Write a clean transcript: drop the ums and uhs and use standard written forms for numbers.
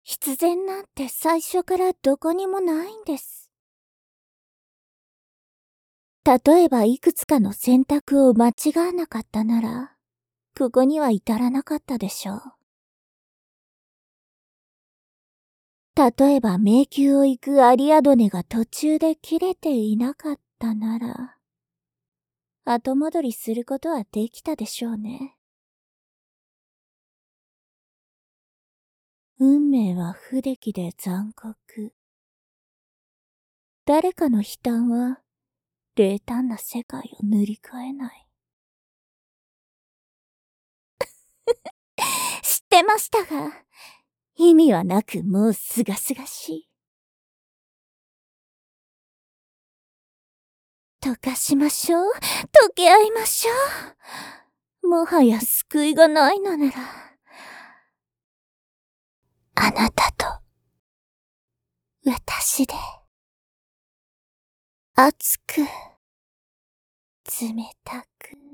必然なんて最初からどこにもないんです。例えばいくつかの選択を間違わなかったなら、ここには至らなかったでしょう。例えば迷宮を行くアリアドネが途中で切れていなかったなら、後戻りすることはできたでしょうね。運命は不出来で残酷。誰かの悲嘆は冷淡な世界を塗り替えない。知ってましたが、意味はなくもうすがすがしい。溶かしましょう。溶け合いましょう。もはや救いがないのなら、あなたと私で、熱く、冷たく。